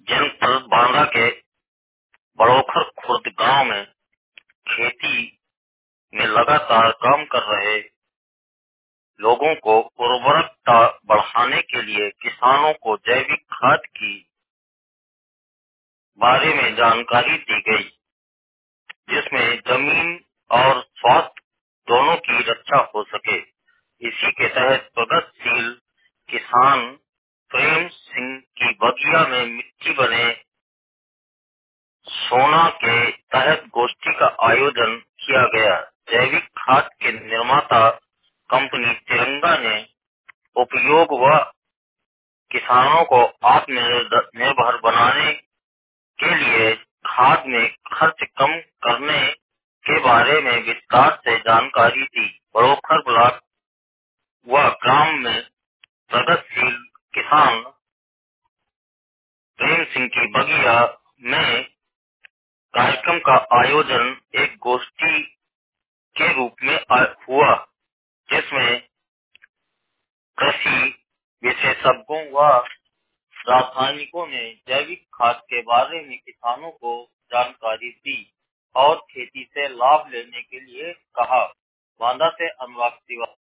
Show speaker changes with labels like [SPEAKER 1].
[SPEAKER 1] जनपद बांदा के बड़ोखर खुर्द गांव में खेती में लगातार काम कर रहे लोगों को उर्वरकता बढ़ाने के लिए किसानों को जैविक खाद की बारे में जानकारी दी गई, जिसमें जमीन और स्वास्थ्य दोनों की रक्षा हो सके। इसी के तहत प्रगतिशील किसान प्रेम सिंह की बगिया में मिट्टी बने सोना के तहत गोष्ठी का आयोजन किया गया। जैविक खाद के निर्माता कंपनी तिरंगा ने उपयोग व किसानों को आत्मनिर्भर बनाने के लिए खाद में खर्च कम करने के बारे में विस्तार से जानकारी दी। बड़ोखर ब्लॉक व ग्राम में प्रगतिशील किसान प्रेम सिंह की बगिया में कार्यक्रम का आयोजन एक गोष्ठी के रूप में हुआ, जिसमें कृषि विशेषज्ञों व रासायनिकों ने जैविक खाद के बारे में किसानों को जानकारी दी और खेती से लाभ लेने के लिए कहा। बांदा से अनुराग तिवारी।